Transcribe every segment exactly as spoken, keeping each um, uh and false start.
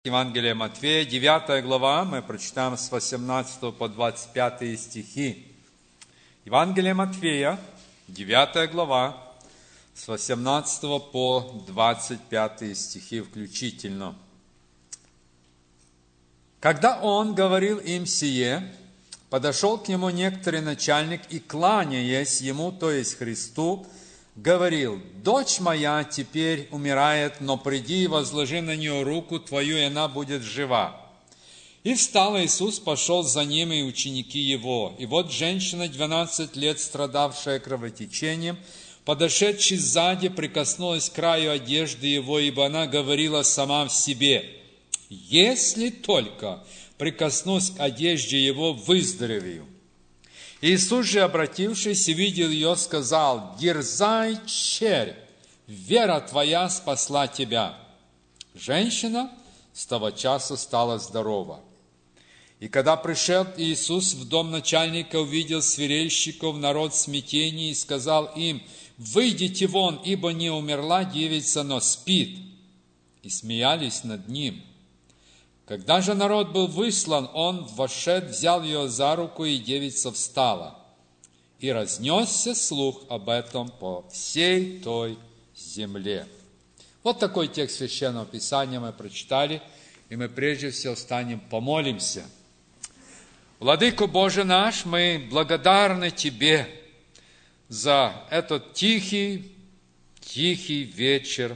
Евангелие Матфея, девятая глава, мы прочитаем с восемнадцатого по двадцать пятый стихи. Евангелие Матфея, девятая глава, с восемнадцатого по двадцать пятый стихи включительно. Когда он говорил им сие, подошел к нему некоторый начальник и, кланяясь ему, то есть Христу, говорил: «Дочь моя теперь умирает, но приди и возложи на нее руку твою, и она будет жива». И встал Иисус, пошел за ним и ученики его. И вот женщина, двенадцать лет страдавшая кровотечением, подошедшая сзади, прикоснулась к краю одежды его, ибо она говорила сама в себе: «Если только прикоснусь к одежде его, выздоровею». Иисус же, обратившись и видел ее, сказал: «Дерзай, черь, вера твоя спасла тебя». Женщина с того часа стала здорова. И когда пришел Иисус в дом начальника, увидел свирельщиков, народ в смятении, и сказал им: «Выйдите вон, ибо не умерла девица, но спит». И смеялись над ним. Когда же народ был выслан, он, вошед, взял ее за руку, и девица встала. И разнесся слух об этом по всей той земле. Вот такой текст Священного Писания мы прочитали, и мы прежде всего встанем, помолимся. Владыко Боже наш, мы благодарны Тебе за этот тихий, тихий вечер,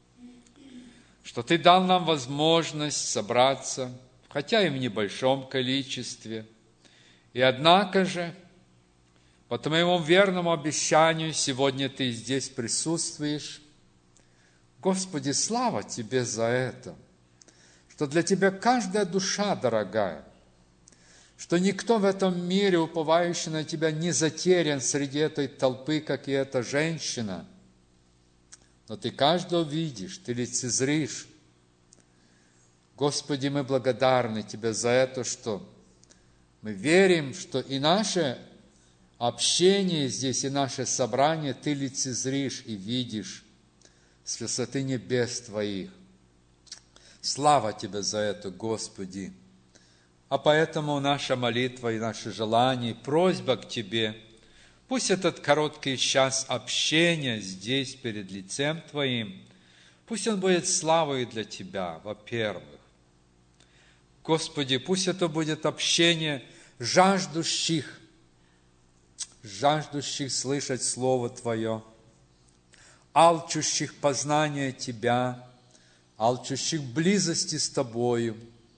что Ты дал нам возможность собраться, хотя и в небольшом количестве. И однако же, по Твоему верному обещанию, сегодня Ты здесь присутствуешь. Господи, слава Тебе за это, что для Тебя каждая душа дорогая, что никто в этом мире, уповающий на Тебя, не затерян среди этой толпы, как и эта женщина. Но Ты каждого видишь, Ты лицезришь. Господи, мы благодарны Тебе за это, что мы верим, что и наше общение здесь, и наше собрание Ты лицезришь и видишь с высоты небес Твоих. Слава Тебе за это, Господи! А поэтому наша молитва и наше желание, и просьба к Тебе, пусть этот короткий час общения здесь, перед лицем Твоим, пусть он будет славой для Тебя, во-первых. Господи, пусть это будет общение жаждущих, жаждущих слышать Слово Твое, алчущих познания Тебя, алчущих близости с Тобою.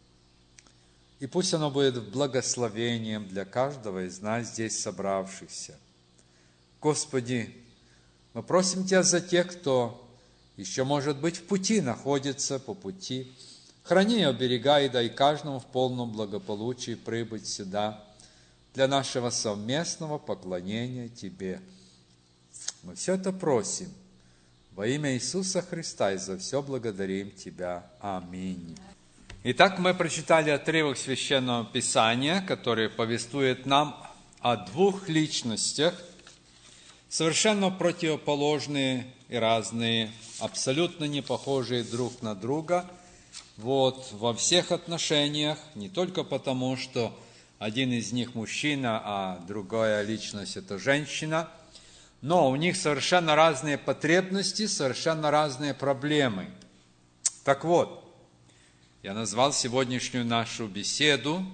И пусть оно будет благословением для каждого из нас здесь собравшихся. Господи, мы просим Тебя за тех, кто еще, может быть, в пути находится, по пути. Храни и оберегай, и дай каждому в полном благополучии прибыть сюда для нашего совместного поклонения Тебе. Мы все это просим во имя Иисуса Христа, и за все благодарим Тебя. Аминь. Итак, мы прочитали отрывок Священного Писания, который повествует нам о двух личностях, совершенно противоположные и разные, абсолютно не похожие друг на друга, вот, во всех отношениях, не только потому, что один из них мужчина, а другая личность – это женщина, но у них совершенно разные потребности, совершенно разные проблемы. Так вот, я назвал сегодняшнюю нашу беседу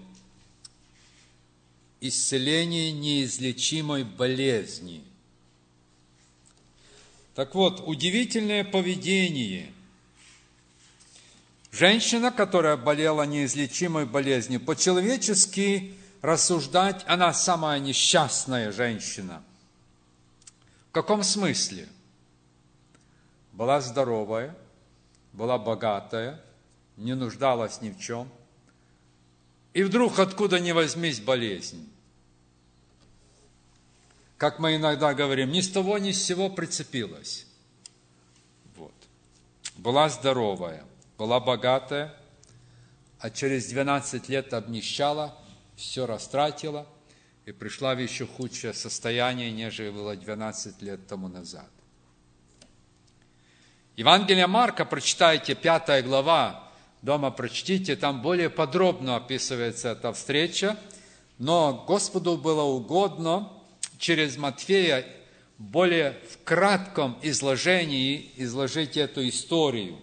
«Исцеление неизлечимой болезни». Так вот, удивительное поведение. Женщина, которая болела неизлечимой болезнью, по-человечески рассуждать, она самая несчастная женщина. В каком смысле? Была здоровая, была богатая, не нуждалась ни в чем. И вдруг откуда ни возьмись болезнь. Как мы иногда говорим, ни с того, ни с сего прицепилась. Вот. Была здоровая, была богатая, а через двенадцать лет обнищала, все растратила и пришла в еще худшее состояние, нежели было двенадцать лет тому назад. Евангелие Марка, прочитайте, пятая глава, дома прочтите, там более подробно описывается эта встреча, но Господу было угодно через Матфея более в кратком изложении изложить эту историю.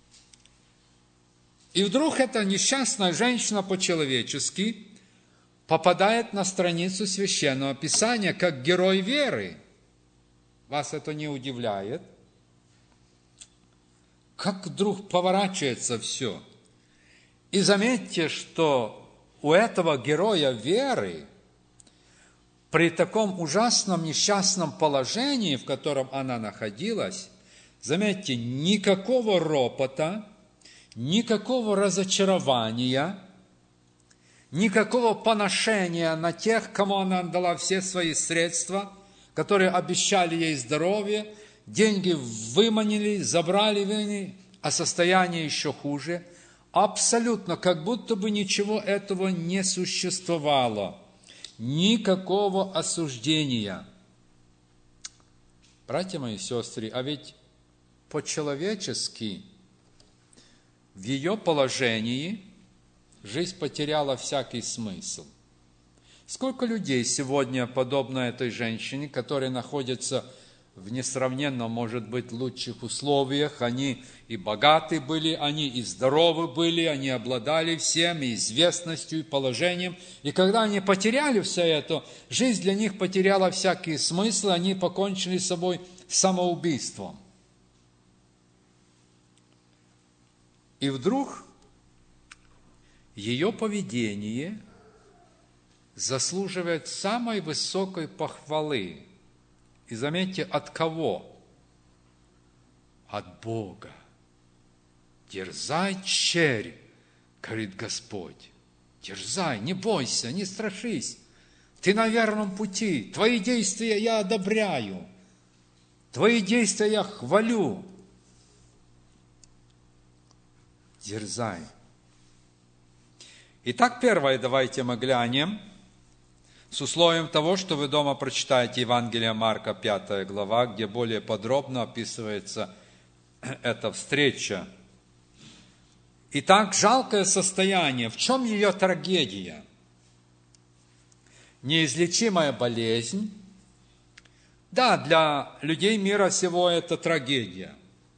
И вдруг эта несчастная женщина по-человечески попадает на страницу Священного Писания как герой веры. Вас это не удивляет? Как вдруг поворачивается все? И заметьте, что у этого героя веры при таком ужасном несчастном положении, в котором она находилась, заметьте, никакого ропота, никакого разочарования, никакого поношения на тех, кому она отдала все свои средства, которые обещали ей здоровье, деньги выманили, забрали вины, а состояние еще хуже. Абсолютно, как будто бы ничего этого не существовало. Никакого осуждения. Братья мои и сестры, а ведь по-человечески в ее положении жизнь потеряла всякий смысл. Сколько людей сегодня, подобно этой женщине, которые находятся в несравненно, может быть, лучших условиях, они и богаты были, они и здоровы были, они обладали всем, и известностью, и положением. И когда они потеряли все это, жизнь для них потеряла всякий смысл, они покончили с собой самоубийством. И вдруг ее поведение заслуживает самой высокой похвалы. И заметьте, от кого? От Бога. Дерзай, черь, говорит Господь. Дерзай, не бойся, не страшись. Ты на верном пути. Твои действия я одобряю. Твои действия я хвалю. Дерзай. Итак, первое, давайте мы глянем. С условием того, что вы дома прочитаете Евангелие Марка, пятая глава, где более подробно описывается эта встреча. Итак, жалкое состояние. В чем ее трагедия? Неизлечимая болезнь. Да, для людей мира сего это трагедия.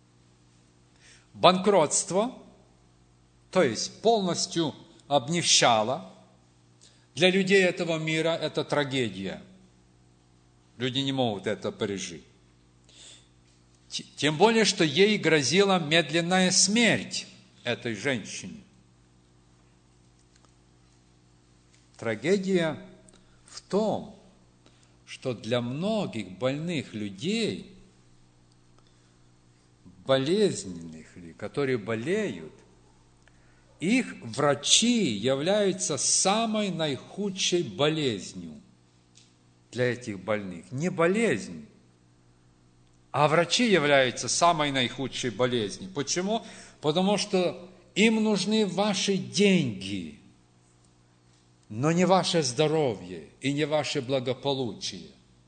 Банкротство, то есть полностью обнищала. Для людей этого мира это трагедия. Люди не могут это пережить. Тем более, что ей грозила медленная смерть этой женщине. Трагедия в том, что для многих больных людей, болезненных, которые болеют, их врачи являются самой наихудшей болезнью для этих больных. Не болезнь, а врачи являются самой наихудшей болезнью. Почему? Потому что им нужны ваши деньги, но не ваше здоровье и не ваше благополучие.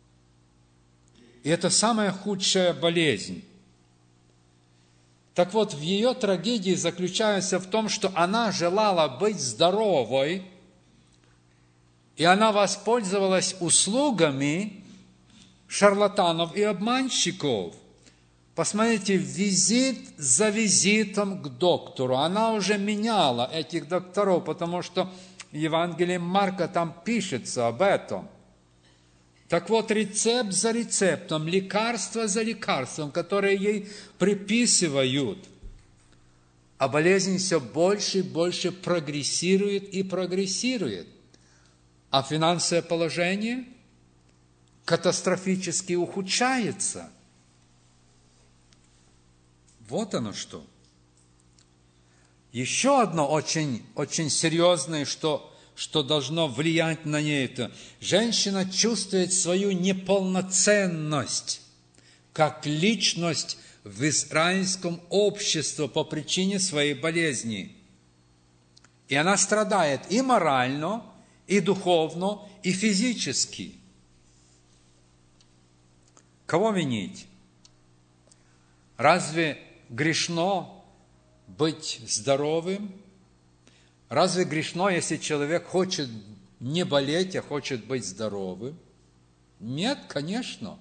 И это самая худшая болезнь. Так вот, в ее трагедии заключается в том, что она желала быть здоровой, и она воспользовалась услугами шарлатанов и обманщиков. Посмотрите, визит за визитом к доктору. Она уже меняла этих докторов, потому что в Евангелии Марка там пишется об этом. Так вот, рецепт за рецептом, лекарство за лекарством, которое ей приписывают, а болезнь все больше и больше прогрессирует и прогрессирует. А финансовое положение катастрофически ухудшается. Вот оно что. Еще одно очень, очень серьезное, что... что должно влиять на нее это. Женщина чувствует свою неполноценность как личность в израильском обществе по причине своей болезни. И она страдает и морально, и духовно, и физически. Кого винить? Разве грешно быть здоровым? Разве грешно, если человек хочет не болеть, а хочет быть здоровым? Нет, конечно.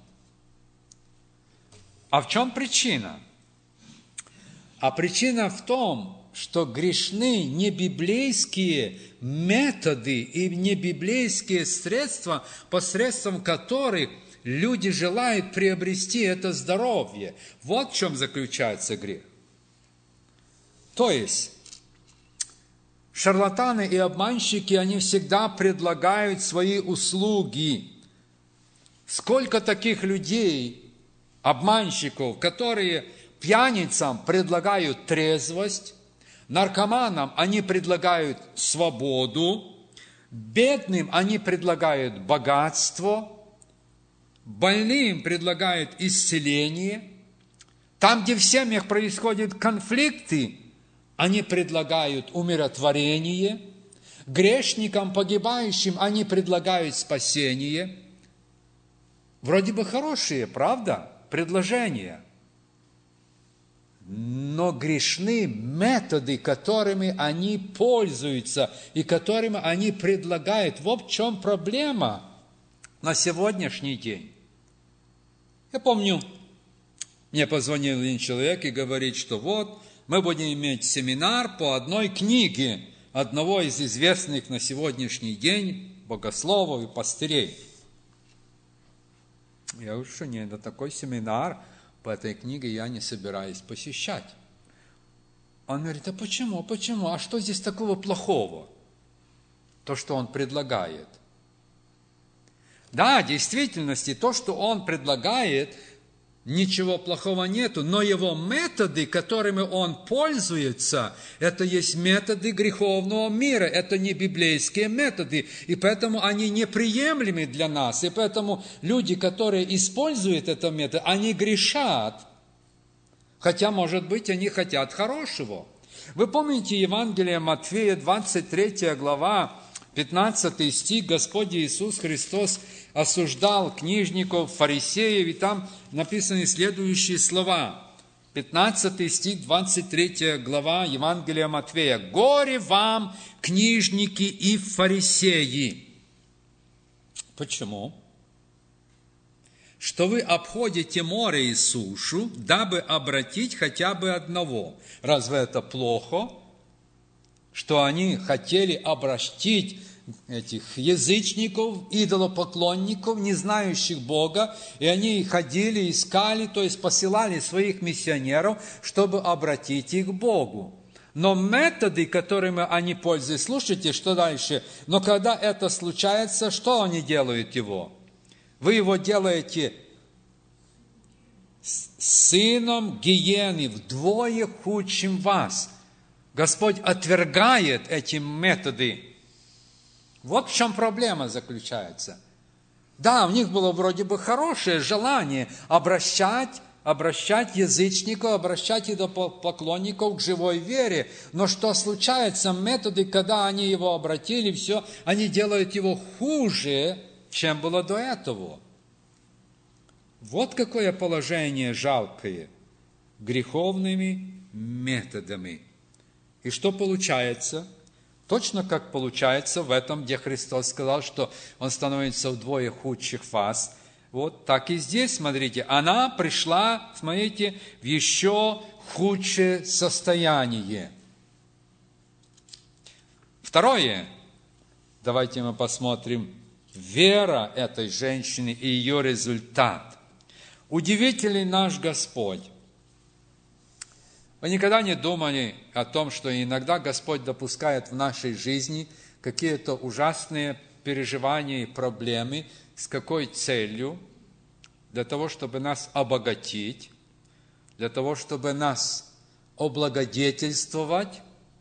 А в чем причина? А причина в том, что грешны не библейские методы и не библейские средства, посредством которых люди желают приобрести это здоровье. Вот в чем заключается грех. То есть, шарлатаны и обманщики, они всегда предлагают свои услуги. Сколько таких людей, обманщиков, которые пьяницам предлагают трезвость, наркоманам они предлагают свободу, бедным они предлагают богатство, больным предлагают исцеление. Там, где в семьях происходят конфликты, они предлагают умиротворение. Грешникам, погибающим, они предлагают спасение. Вроде бы хорошие, правда, предложения. Но грешны методы, которыми они пользуются и которыми они предлагают. Вот в чем проблема на сегодняшний день. Я помню, мне позвонил один человек и говорит, что вот мы будем иметь семинар по одной книге одного из известных на сегодняшний день богословов и пастырей. Я говорю, что нет, на такой семинар по этой книге я не собираюсь посещать. Он говорит, а почему, почему, а что здесь такого плохого? То, что он предлагает. Да, в действительности, то, что он предлагает, ничего плохого нету, но его методы, которыми он пользуется, это есть методы греховного мира, это не библейские методы, и поэтому они неприемлемы для нас, и поэтому люди, которые используют этот метод, они грешат, хотя, может быть, они хотят хорошего. Вы помните Евангелие Матфея, двадцать третья глава, пятнадцатый стих, Господь Иисус Христос осуждал книжников, фарисеев, и там написаны следующие слова. пятнадцатый стих, двадцать третья глава Евангелия Матфея. «Горе вам, книжники и фарисеи!» Почему? «Что вы обходите море и сушу, дабы обратить хотя бы одного». Разве это плохо? Что они хотели обратить этих язычников, идолопоклонников, не знающих Бога, и они ходили, искали, то есть посылали своих миссионеров, чтобы обратить их к Богу. Но методы, которыми они пользуются, слушайте, что дальше, но когда это случается, что они делают его? Вы его делаете сыном гиены, вдвое худшим вас. Господь отвергает эти методы. Вот в чем проблема заключается. Да, у них было вроде бы хорошее желание обращать, обращать язычников, обращать идолопоклонников к живой вере. Но что случается? Методы, когда они его обратили, все, они делают его хуже, чем было до этого. Вот какое положение жалкое. Греховными методами. И что получается? Точно как получается в этом, где Христос сказал, что Он становится вдвое худших вас. Вот так и здесь, смотрите, она пришла, смотрите, в еще худшее состояние. Второе, давайте мы посмотрим, вера этой женщины и ее результат. Удивительный наш Господь. Вы никогда не думали о том, что иногда Господь допускает в нашей жизни какие-то ужасные переживания и проблемы, с какой целью? Для того, чтобы нас обогатить, для того, чтобы нас облагодетельствовать.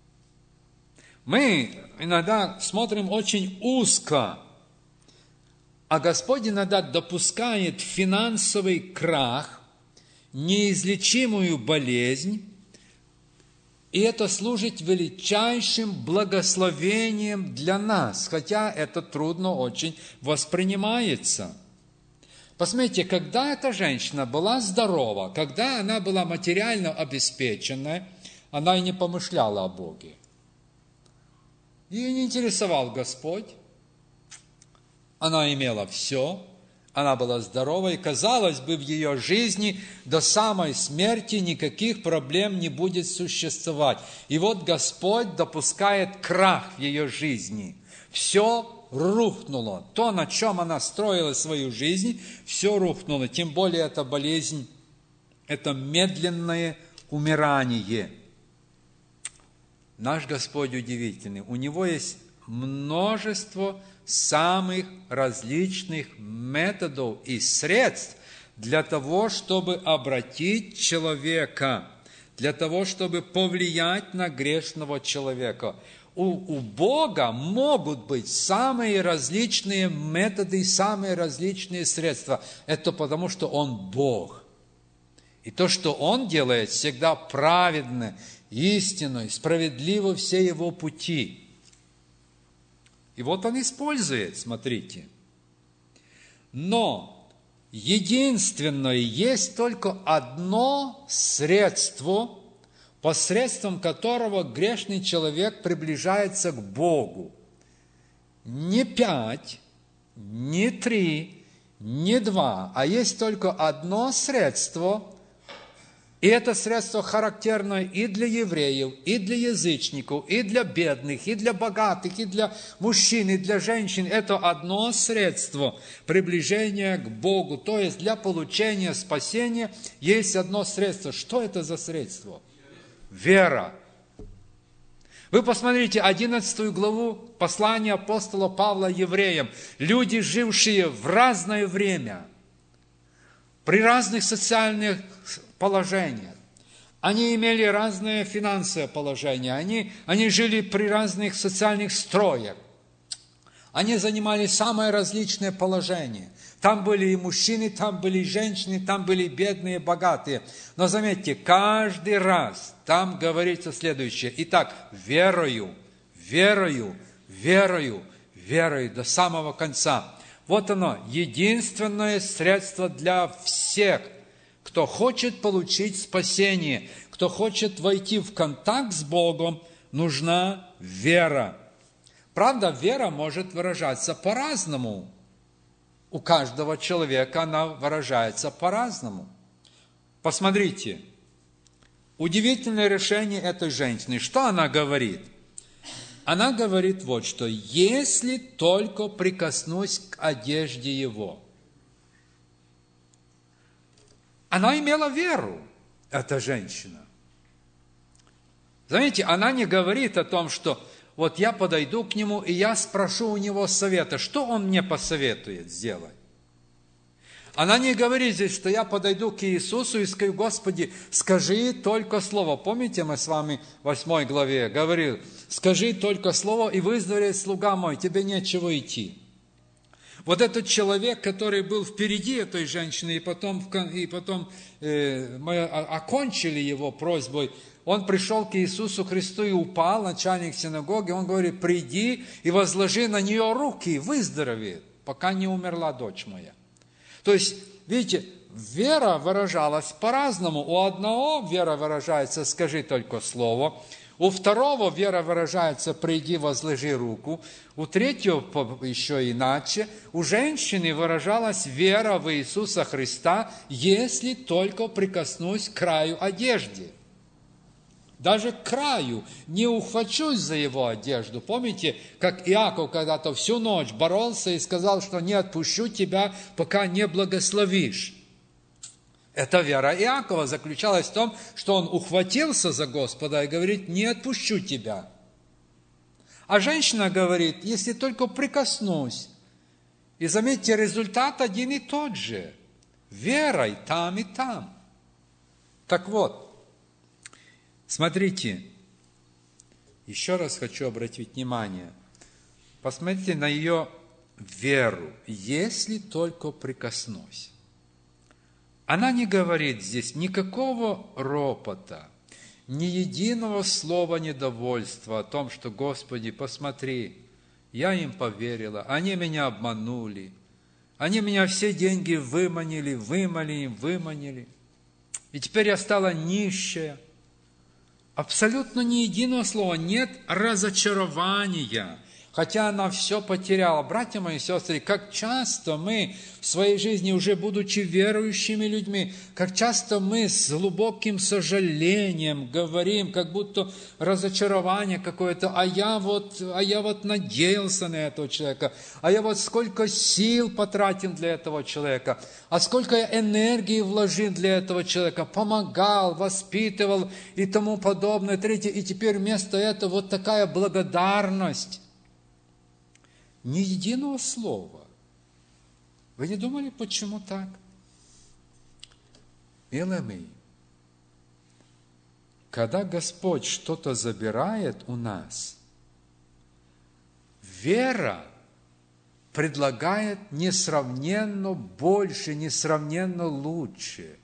Мы иногда смотрим очень узко, а Господь иногда допускает финансовый крах, неизлечимую болезнь, и это служит величайшим благословением для нас, хотя это трудно очень воспринимается. Посмотрите, когда эта женщина была здорова, когда она была материально обеспечена, она и не помышляла о Боге. Ее не интересовал Господь. Она имела все, она была здорова, и, казалось бы, в ее жизни до самой смерти никаких проблем не будет существовать. И вот Господь допускает крах в ее жизни. Все рухнуло. То, на чем она строила свою жизнь, все рухнуло. Тем более эта болезнь, это медленное умирание. Наш Господь удивительный. У Него есть множество самых различных методов и средств для того, чтобы обратить человека, для того, чтобы повлиять на грешного человека. У, у Бога могут быть самые различные методы, самые различные средства. Это потому, что Он Бог. И то, что Он делает, всегда праведно, истинно, справедливо все Его пути. И вот Он использует, смотрите. Но единственное, есть только одно средство, посредством которого грешный человек приближается к Богу. Не пять, не три, не два, а есть только одно средство. И это средство характерно и для евреев, и для язычников, и для бедных, и для богатых, и для мужчин, и для женщин. Это одно средство приближения к Богу. То есть для получения спасения есть одно средство. Что это за средство? Вера. Вы посмотрите одиннадцатую главу послания апостола Павла евреям. Люди, жившие в разное время, при разных социальных положениях. Они имели разное финансовое положение, они, они жили при разных социальных строях. Они занимали самое различное положение. Там были и мужчины, там были и женщины, там были и бедные, и богатые. Но заметьте, каждый раз там говорится следующее. Итак, верою, верою, верою, верою до самого конца. Вот оно, единственное средство для всех, кто хочет получить спасение, кто хочет войти в контакт с Богом, нужна вера. Правда, вера может выражаться по-разному. У каждого человека она выражается по-разному. Посмотрите, удивительное решение этой женщины. Что она говорит? Она говорит вот что: если только прикоснусь к одежде его. Она имела веру, эта женщина. Заметьте, она не говорит о том, что вот я подойду к нему, и я спрошу у него совета, что он мне посоветует сделать. Она не говорит здесь, что я подойду к Иисусу и скажу: Господи, скажи только слово. Помните, мы с вами в восьмой главе говорил: скажи только слово, и выздоровеет слуга мой, тебе нечего идти. Вот этот человек, который был впереди этой женщины, и потом, и потом э, мы окончили его просьбой, он пришел к Иисусу Христу и упал, начальник синагоги, он говорит: приди и возложи на нее руки, выздоровеет, пока не умерла дочь моя. То есть, видите, вера выражалась по-разному. У одного вера выражается: скажи только слово. У второго вера выражается: приди, возложи руку. У третьего еще иначе. У женщины выражалась вера в Иисуса Христа: если только прикоснусь к краю одежды. Даже к краю, не ухвачусь за его одежду. Помните, как Иаков когда-то всю ночь боролся и сказал, что не отпущу тебя, пока не благословишь. Эта вера Иакова заключалась в том, что он ухватился за Господа и говорит: не отпущу тебя. А женщина говорит: если только прикоснусь. И заметьте, результат один и тот же. Вера и там, и там. Так вот, смотрите, еще раз хочу обратить внимание. Посмотрите на ее веру. Если только прикоснусь. Она не говорит здесь никакого ропота, ни единого слова недовольства о том, что: Господи, посмотри, я им поверила, они меня обманули, они меня все деньги выманили, выманили, выманили, и теперь я стала нищая. Абсолютно ни единого слова, нет разочарования, хотя она все потеряла. Братья мои и сестры, как часто мы в своей жизни, уже будучи верующими людьми, как часто мы с глубоким сожалением говорим, как будто разочарование какое-то, а я вот, а я вот надеялся на этого человека, а я вот сколько сил потратил для этого человека, а сколько я энергии вложил для этого человека, помогал, воспитывал и тому подобное, третье, и теперь вместо этого вот такая благодарность. Ни единого слова. Вы не думали, почему так? Милые мои, когда Господь что-то забирает у нас, вера предлагает несравненно больше, несравненно лучше.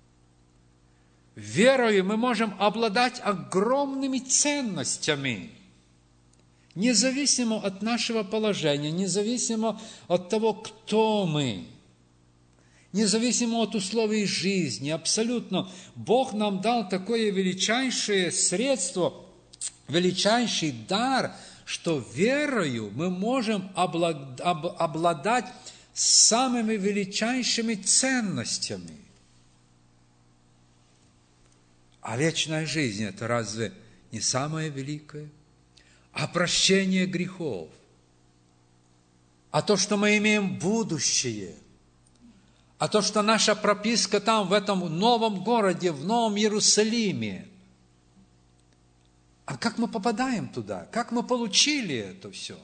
Верою мы можем обладать огромными ценностями, независимо от нашего положения, независимо от того, кто мы, независимо от условий жизни, абсолютно. Бог нам дал такое величайшее средство, величайший дар, что верою мы можем обладать самыми величайшими ценностями. А вечная жизнь – это разве не самое великое? А прощение грехов, а то, что мы имеем будущее, а то, что наша прописка там, в этом новом городе, в Новом Иерусалиме. А как мы попадаем туда? Как мы получили это все?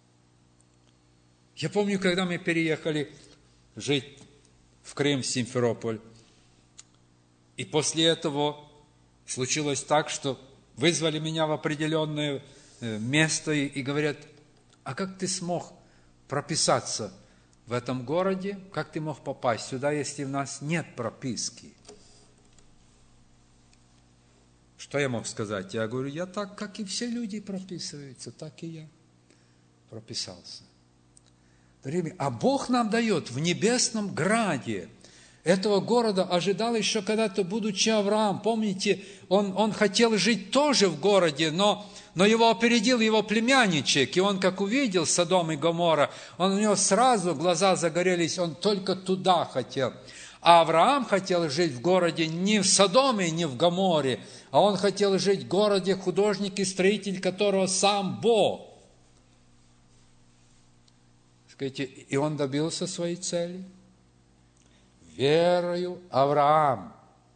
Я помню, когда мы переехали жить в Крым, в Симферополь, и после этого случилось так, что вызвали меня в определенное место и, и говорят, а как ты смог прописаться в этом городе, как ты мог попасть сюда, если у нас нет прописки? Что я мог сказать? Я говорю, я так, как и все люди прописываются, так и я прописался. Дорогие, а Бог нам дает в небесном граде. Этого города ожидал еще когда-то, будучи Авраам. Помните, он, он хотел жить тоже в городе, но, но его опередил его племянничек. И он, как увидел Содом и Гоморра, он, у него сразу глаза загорелись, он только туда хотел. А Авраам хотел жить в городе не в Содоме, не в Гоморе, а он хотел жить в городе, художник и строитель которого сам Бог. Скажите, и он добился своей цели? Верою Авраам,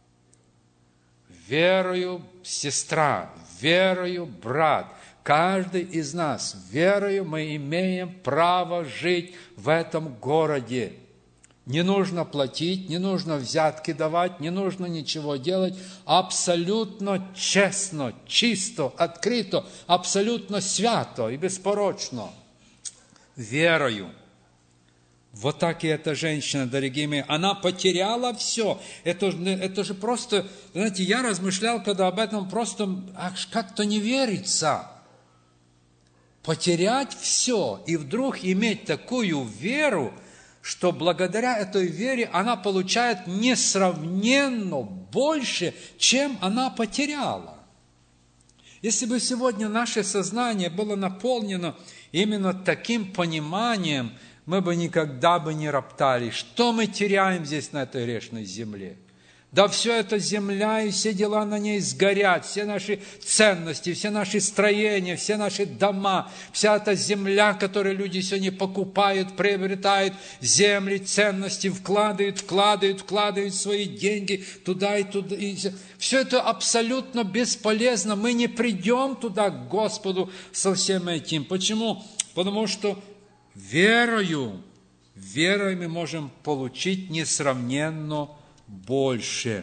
верою сестра, верою брат. Каждый из нас, верою мы имеем право жить в этом городе. Не нужно платить, не нужно взятки давать, не нужно ничего делать. Абсолютно честно, чисто, открыто, абсолютно свято и беспорочно. Верою. Вот так и эта женщина, дорогие мои, она потеряла все. Это, это же просто, знаете, я размышлял, когда об этом, просто аж как-то не верится. Потерять все и вдруг иметь такую веру, что благодаря этой вере она получает несравненно больше, чем она потеряла. Если бы сегодня наше сознание было наполнено именно таким пониманием, мы бы никогда бы не роптали. Что мы теряем здесь, на этой грешной земле? Да все это земля, и все дела на ней сгорят, все наши ценности, все наши строения, все наши дома, вся эта земля, которую люди сегодня покупают, приобретают, земли, ценности, вкладывают, вкладывают, вкладывают свои деньги туда и туда. И все это абсолютно бесполезно. Мы не придем туда, к Господу, со всем этим. Почему? Потому что верою, верой мы можем получить несравненно больше.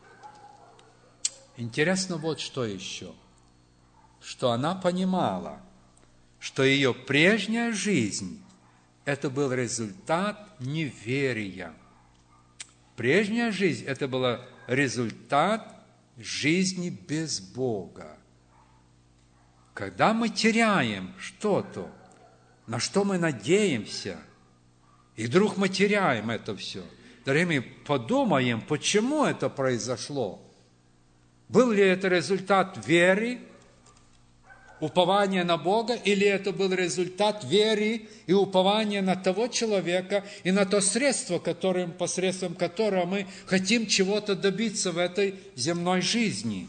Интересно вот что еще, что она понимала, что ее прежняя жизнь – это был результат неверия. Прежняя жизнь – это был результат жизни без Бога. Когда мы теряем что-то, на что мы надеемся, и вдруг мы теряем это все. Дорогие мои, подумаем, почему это произошло. Был ли это результат веры, упования на Бога, или это был результат веры и упования на того человека и на то средство, которым, посредством которого мы хотим чего-то добиться в этой земной жизни?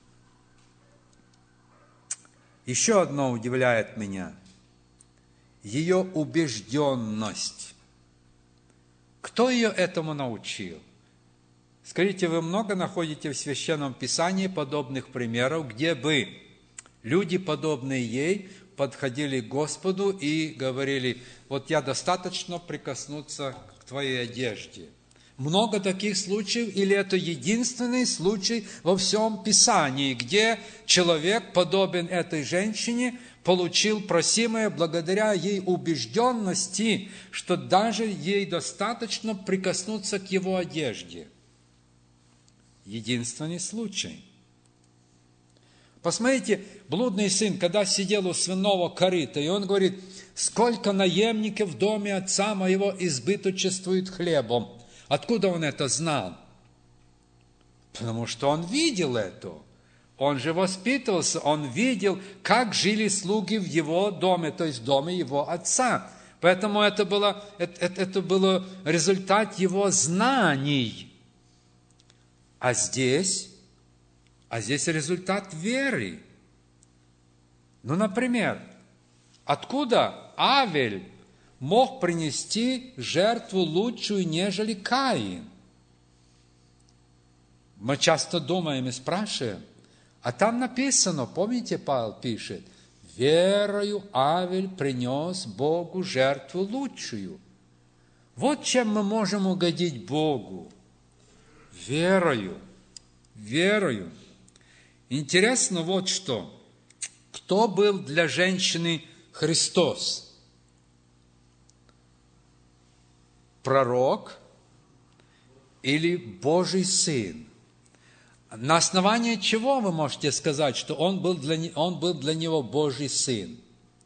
Еще одно удивляет меня. Ее убежденность. Кто ее этому научил? Скажите, вы много находите в Священном Писании подобных примеров, где бы люди, подобные ей, подходили к Господу и говорили: вот я достаточно прикоснуться к твоей одежде. Много таких случаев, или это единственный случай во всем Писании, где человек, подобен этой женщине, получил просимое благодаря ей убежденности, что даже ей достаточно прикоснуться к его одежде. Единственный случай. Посмотрите, блудный сын, когда сидел у свиного корыта, и он говорит: сколько наемников в доме отца моего избыточествует хлебом. Откуда он это знал? Потому что он видел это. Он же воспитывался, он видел, как жили слуги в его доме, то есть в доме его отца. Поэтому это было, это, это было результат его знаний. А здесь, а здесь результат веры. Ну, например, откуда Авель мог принести жертву лучшую, нежели Каин? Мы часто думаем и спрашиваем, а там написано, помните, Павел пишет: верою Авель принес Богу жертву лучшую. Вот чем мы можем угодить Богу. Верою. Верою. Интересно вот что. Кто был для женщины Христос? Пророк или Божий Сын? На основании чего вы можете сказать, что он был для, он был для него Божий Сын?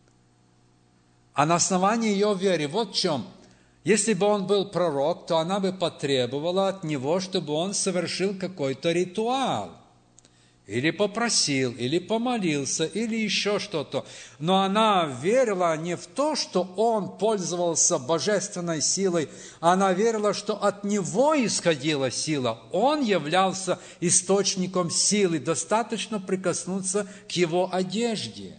А на основании ее веры, вот в чем. Если бы он был пророк, то она бы потребовала от него, чтобы он совершил какой-то ритуал. Или попросил, или помолился, или еще что-то. Но она верила не в то, что он пользовался божественной силой, а она верила, что от него исходила сила. Он являлся источником силы, достаточно прикоснуться к его одежде.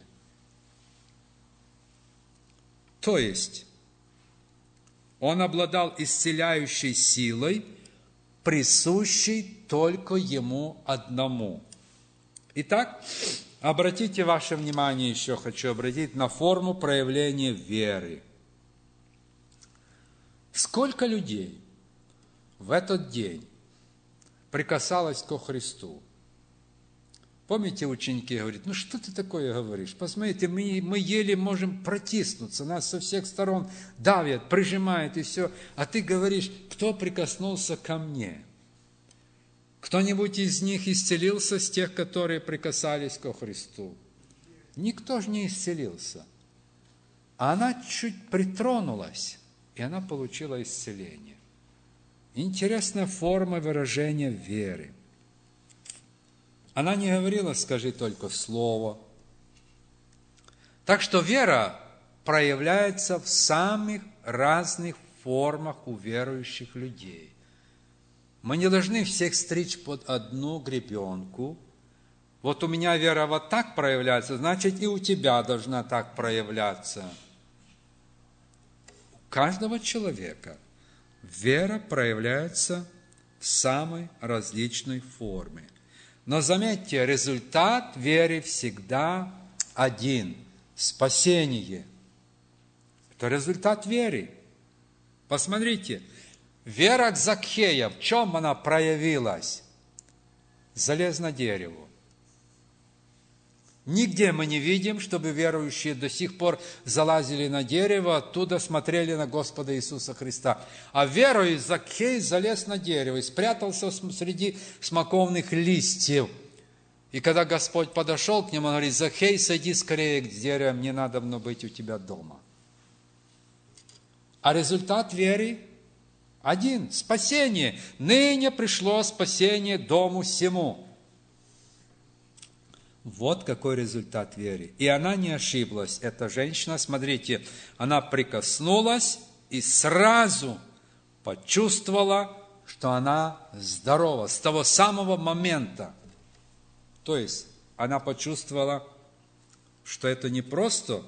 То есть, он обладал исцеляющей силой, присущей только ему одному. Итак, обратите ваше внимание, еще хочу обратить на форму проявления веры. Сколько людей в этот день прикасалось ко Христу? Помните, ученики говорят: ну что ты такое говоришь? Посмотрите, мы, мы еле можем протиснуться, нас со всех сторон давят, прижимают и все. А ты говоришь: кто прикоснулся ко мне? Кто-нибудь из них исцелился с тех, которые прикасались ко Христу? Никто же не исцелился. А она чуть притронулась, и она получила исцеление. Интересная форма выражения веры. Она не говорила: скажи только слово. Так что вера проявляется в самых разных формах у верующих людей. Мы не должны всех стричь под одну гребенку. Вот у меня вера вот так проявляется, значит, и у тебя должна так проявляться. У каждого человека вера проявляется в самой различной форме. Но заметьте, результат веры всегда один – спасение. Это результат веры. Посмотрите, вера Закхея, в чем она проявилась? Залез на дерево. Нигде мы не видим, чтобы верующие до сих пор залазили на дерево, оттуда смотрели на Господа Иисуса Христа. А верою Закхей залез на дерево и спрятался среди смоковных листьев. И когда Господь подошел к нему, он говорит: Закхей, сойди скорее к дереву, мне надо быть у тебя дома. А результат веры один – спасение. Ныне пришло спасение дому сему. Вот какой результат веры. И она не ошиблась, эта женщина. Смотрите, она прикоснулась и сразу почувствовала, что она здорова с того самого момента. То есть она почувствовала, что это не просто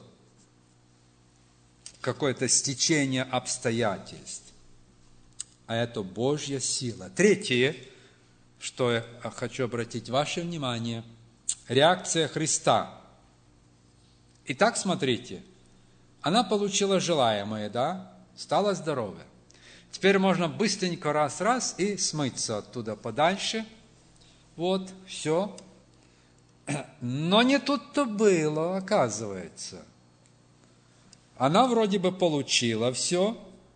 какое-то стечение обстоятельств, а это Божья сила. Третье, что я хочу обратить ваше внимание, реакция Христа. Итак, смотрите, она получила желаемое, да, стала здоровой. Теперь можно быстренько раз-раз и смыться оттуда подальше. Вот, все. Но не тут-то было, оказывается. Она вроде бы получила все,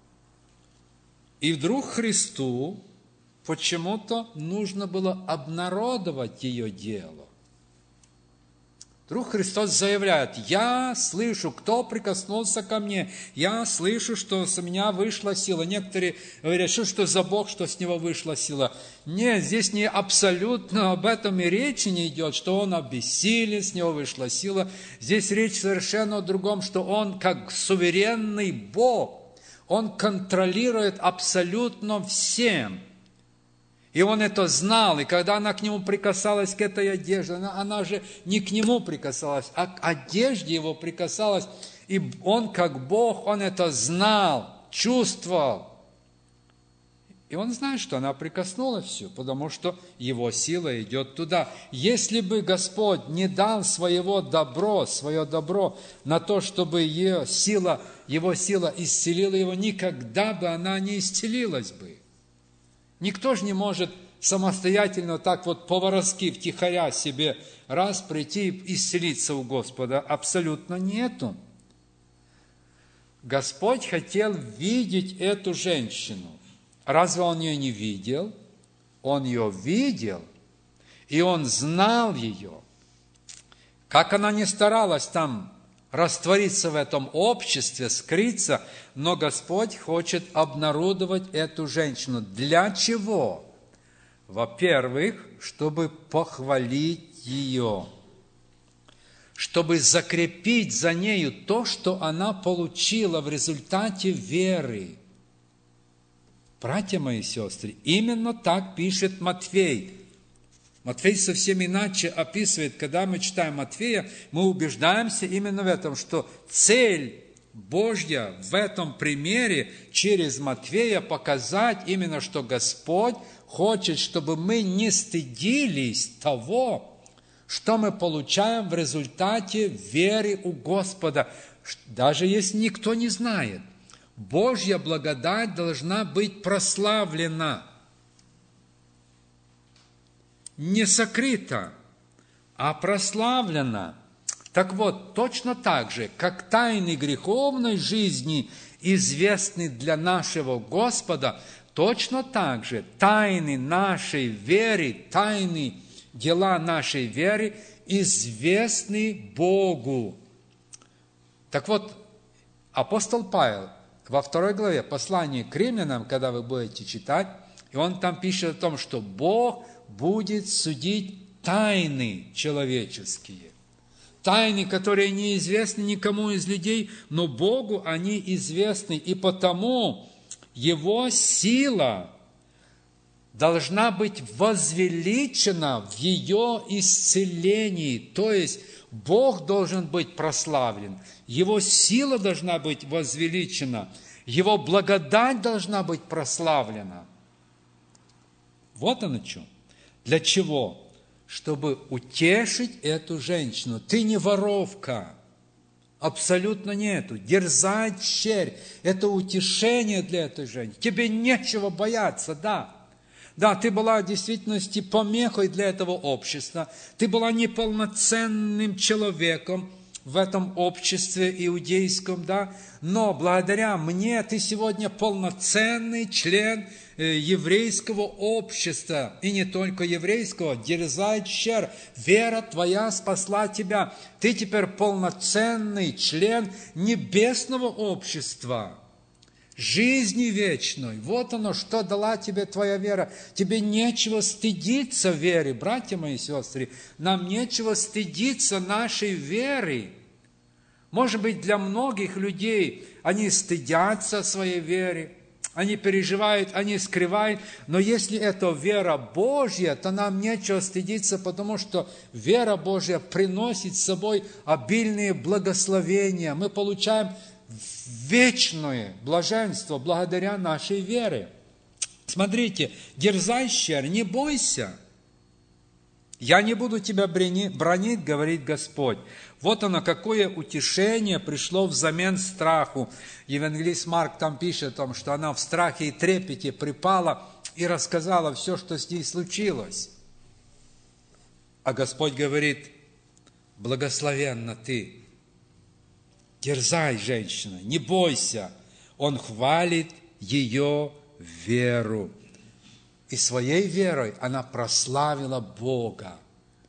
и вдруг Христу почему-то нужно было обнародовать ее дело. Вдруг Христос заявляет: я слышу, кто прикоснулся ко мне, я слышу, что с меня вышла сила. Некоторые говорят, что, что за Бог, что с него вышла сила. Нет, здесь не абсолютно об этом и речи не идет, что он обессилен, с него вышла сила. Здесь речь совершенно о другом, что он как суверенный Бог, он контролирует абсолютно всем. И он это знал, и когда она к нему прикасалась, к этой одежде, она, она же не к нему прикасалась, а к одежде его прикасалась. И он, как Бог, он это знал, чувствовал. И он знает, что она прикоснулась все, потому что его сила идет туда. Если бы Господь не дал своего добро, свое добро на то, чтобы ее сила, его сила исцелила его, никогда бы она не исцелилась бы. Никто же не может самостоятельно так вот по-воровски, втихаря себе раз прийти и исцелиться у Господа. Абсолютно нету. Господь хотел видеть эту женщину. Разве Он ее не видел? Он ее видел, и Он знал ее. Как она не старалась там раствориться в этом обществе, скрыться, но Господь хочет обнародовать эту женщину. Для чего? Во-первых, чтобы похвалить ее, чтобы закрепить за нею то, что она получила в результате веры. Братья мои и сестры, именно так пишет Матфей. Матфей совсем иначе описывает. Когда мы читаем Матфея, мы убеждаемся именно в этом, что цель Божья в этом примере через Матфея показать именно, что Господь хочет, чтобы мы не стыдились того, что мы получаем в результате веры у Господа, даже если никто не знает. Божья благодать должна быть прославлена. Не сокрыта, а прославлена. Так вот, точно так же, как тайны греховной жизни известны для нашего Господа, точно так же тайны нашей веры, тайны дела нашей веры известны Богу. Так вот, апостол Павел во второй главе послания к римлянам, когда вы будете читать, и он там пишет о том, что Бог будет судить тайны человеческие. Тайны, которые неизвестны никому из людей, но Богу они известны. И потому Его сила должна быть возвеличена в ее исцелении. То есть Бог должен быть прославлен. Его сила должна быть возвеличена. Его благодать должна быть прославлена. Вот оно что. Для чего? Чтобы утешить эту женщину. Ты не воровка. Абсолютно нету. Дерзай, черь. Это утешение для этой женщины. Тебе нечего бояться, да. Да, ты была в действительности помехой для этого общества. Ты была неполноценным человеком в этом обществе иудейском, да. Но благодаря мне ты сегодня полноценный член еврейского общества, и не только еврейского. Дерзай, черь, вера твоя спасла тебя. Ты теперь полноценный член небесного общества. жизни вечной. Вот оно, что дала тебе твоя вера. Тебе нечего стыдиться веры, братья мои и сестры. Нам нечего стыдиться нашей веры. Может быть, для многих людей они стыдятся своей веры, они переживают, они скрывают, но если это вера Божья, то нам нечего стыдиться, потому что вера Божья приносит с собой обильные благословения. Мы получаем вечное блаженство благодаря нашей вере. Смотрите, дерзай, щер, не бойся. Я не буду тебя бранить, говорит Господь. Вот оно, какое утешение пришло взамен страху. Евангелист Марк там пишет о том, что она в страхе и трепете припала и рассказала все, что с ней случилось. А Господь говорит: благословенна ты, дерзай, женщина, не бойся. Он хвалит ее веру. И своей верой она прославила Бога.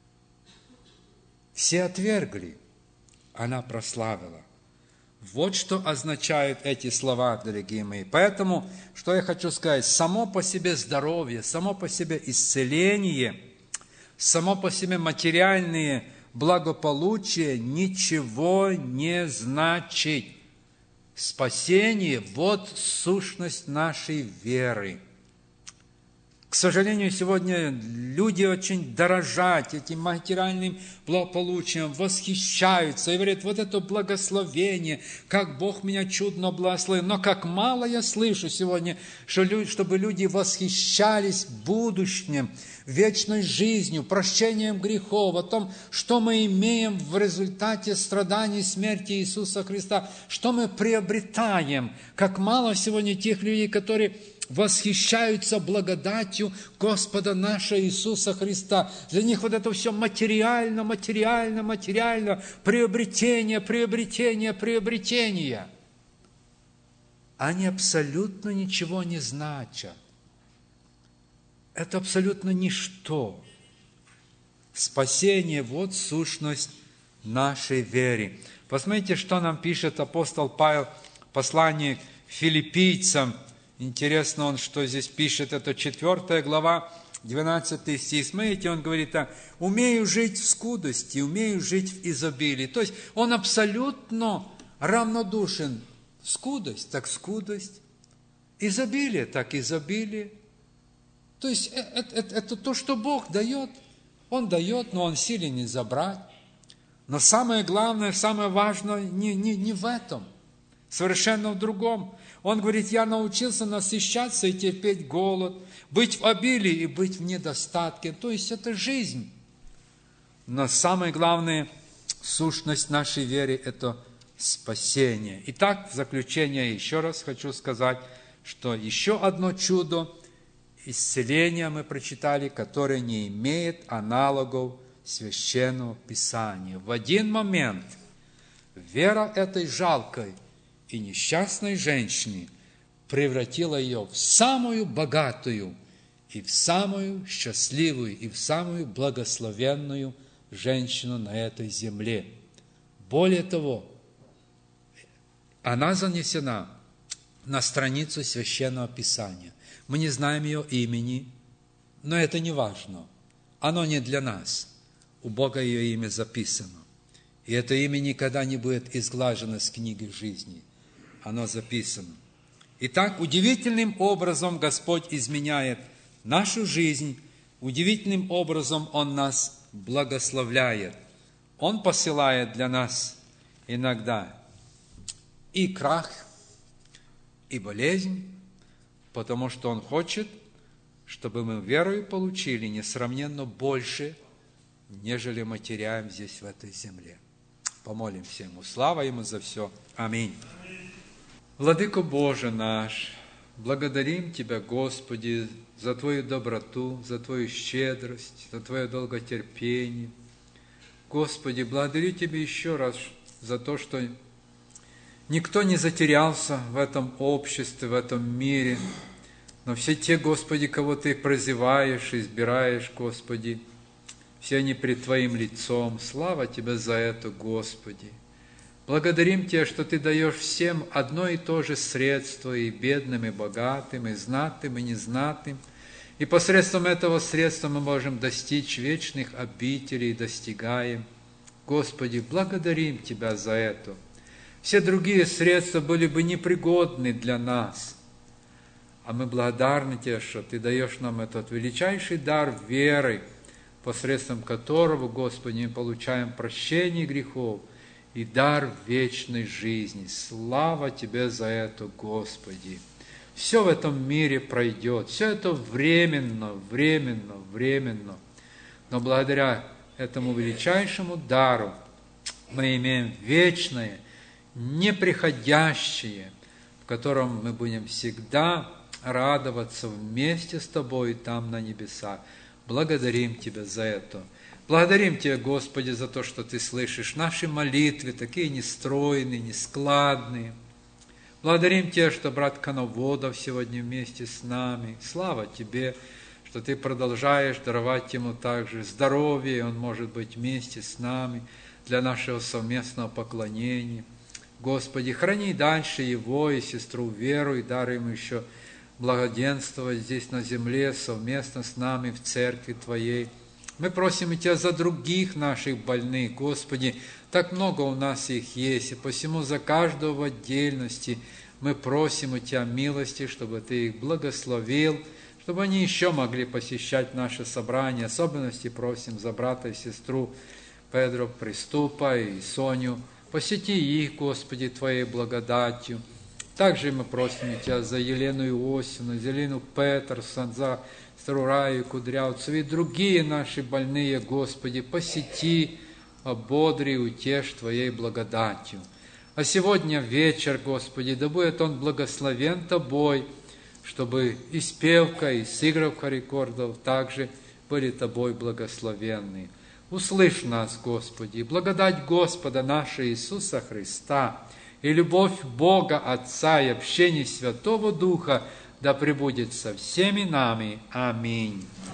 Все отвергли, она прославила. Вот что означают эти слова, дорогие мои. Поэтому, что я хочу сказать, само по себе здоровье, само по себе исцеление, само по себе материальные благополучие ничего не значит. Спасение – вот сущность нашей веры. К сожалению, сегодня люди очень дорожат этим материальным благополучием, восхищаются и говорят: вот это благословение, как Бог меня чудно благословил. Но как мало я слышу сегодня, чтобы люди восхищались будущим, вечной жизнью, прощением грехов, о том, что мы имеем в результате страданий и смерти Иисуса Христа, что мы приобретаем. Как мало сегодня тех людей, которые восхищаются благодатью Господа нашего Иисуса Христа. Для них вот это все материально, материально, материально, приобретение, приобретение, приобретение. Они абсолютно ничего не значат. Это абсолютно ничто. Спасение – вот сущность нашей веры. Посмотрите, что нам пишет апостол Павел в послании к филиппийцам. Интересно, он что здесь пишет, это четвёртая глава, двенадцатый стих. Смотрите, он говорит так: «Умею жить в скудости, умею жить в изобилии». То есть, он абсолютно равнодушен. Скудость, так скудость. Изобилие, так изобилие. То есть, это, это, это то, что Бог дает. Он дает, но Он силен не забрать. Но самое главное, самое важное не, не, не в этом. Совершенно в другом. Он говорит: я научился насыщаться и терпеть голод, быть в обилии и быть в недостатке. То есть это жизнь. Но самое главное, сущность нашей веры – это спасение. Итак, в заключение еще раз хочу сказать, что еще одно чудо исцеления мы прочитали, которое не имеет аналогов Священного Писания. В один момент вера этой жалкой и несчастной женщины превратила ее в самую богатую, и в самую счастливую, и в самую благословенную женщину на этой земле. Более того, она занесена на страницу Священного Писания. Мы не знаем ее имени, но это не важно. Оно не для нас. У Бога ее имя записано. И это имя никогда не будет изглажено с книги жизни. Оно записано. Итак, удивительным образом Господь изменяет нашу жизнь, удивительным образом Он нас благословляет. Он посылает для нас иногда и крах, и болезнь, потому что Он хочет, чтобы мы верою получили несравненно больше, нежели мы теряем здесь, в этой земле. Помолимся Ему. Слава Ему за все. Аминь. Владыко Боже наш, благодарим Тебя, Господи, за Твою доброту, за Твою щедрость, за Твое долготерпение. Господи, благодарю Тебя еще раз за то, что никто не затерялся в этом обществе, в этом мире, но все те, Господи, кого Ты прозеваешь, избираешь, Господи, все они пред Твоим лицом. Слава Тебе за это, Господи. Благодарим Тебя, что Ты даешь всем одно и то же средство, и бедным, и богатым, и знатным, и незнатным. И посредством этого средства мы можем достичь вечных обителей, достигаем. Господи, благодарим Тебя за это. Все другие средства были бы непригодны для нас. А мы благодарны Тебе, что Ты даешь нам этот величайший дар веры, посредством которого, Господи, мы получаем прощение грехов и дар вечной жизни. Слава Тебе за это, Господи! Все в этом мире пройдет, все это временно, временно, временно. Но благодаря этому величайшему дару мы имеем вечное, неприходящее, в котором мы будем всегда радоваться вместе с Тобой там на небесах. Благодарим Тебя за это. Благодарим Тебя, Господи, за то, что Ты слышишь наши молитвы, такие нестройные, нескладные. Благодарим Тебя, что брат Коноводов сегодня вместе с нами. Слава Тебе, что Ты продолжаешь даровать ему также здоровье, и он может быть вместе с нами для нашего совместного поклонения. Господи, храни дальше его и сестру Веру, и дай им еще благоденствовать здесь на земле совместно с нами в церкви Твоей. Мы просим Тебя за других наших больных, Господи, так много у нас их есть, и посему за каждого в отдельности мы просим у Тебя милости, чтобы Ты их благословил, чтобы они еще могли посещать наше собрание. Особенности просим за брата и сестру Педро Приступа и Соню. Посети их, Господи, Твоей благодатью. Также мы просим Тебя за Елену Иосифовну, за Елену Петерсон, за сестру Раю Кудрявцеву и другие наши больные, Господи, посети, ободри, утешь Твоей благодатью. А сегодня вечер, Господи, да будет он благословен Тобой, чтобы и спевка, и сыгравка рекордов также были Тобой благословенны. Услышь нас, Господи, и благодать Господа нашего Иисуса Христа, и любовь Бога Отца, и общение Святого Духа да пребудет со всеми нами. Аминь.